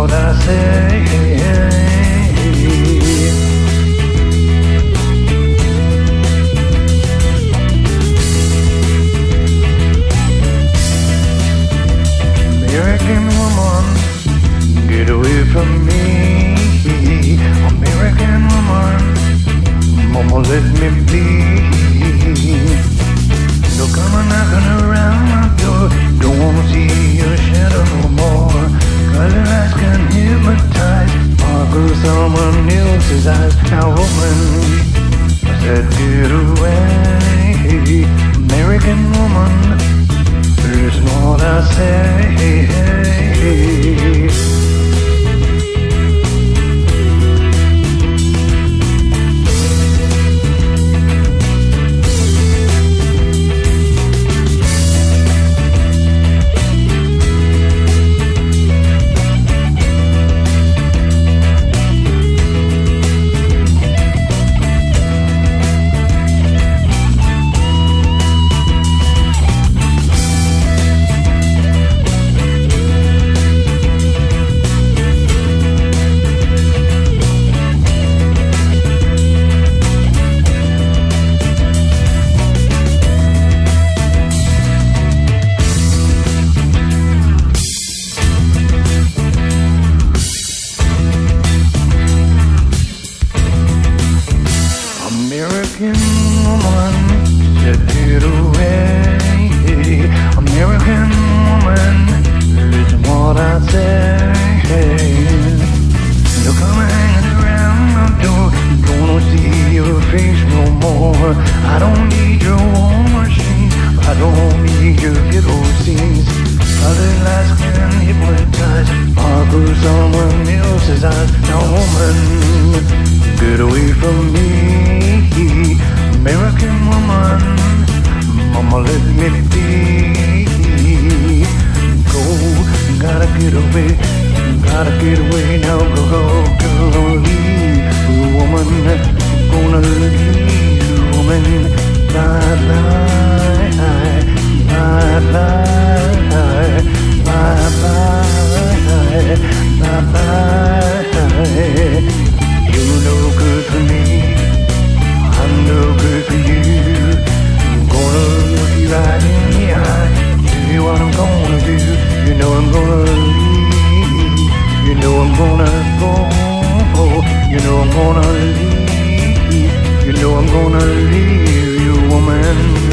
what I say. American woman, get away from me. American woman, mama, let me be. Don't come a knocking around my door. Don't wanna see your shadow no more. Color eyes can hypnotize. Sparkle someone else's eyes. Now woman, I said get away. American woman, listen what I say. American woman, just get away. American woman, listen what I say. Look, I'm hanging around my door. Don't wanna see your face no more. I don't need your war machine. I don't need your ghetto scenes. Other lights can hypnotize. Sparkle someone else's eyes. Now woman, get away from me. American woman, mama, let me be. Go, gotta get away now. Go, leave, woman, gonna leave, woman. Bye, bye, bye, bye, bye, bye, bye. You're no good for me. I'm no good for you. I'm gonna look you right in the eye. Tell you what I'm gonna do. You know I'm gonna leave. You know I'm gonna go. You know I'm gonna leave. You know I'm gonna leave you, woman.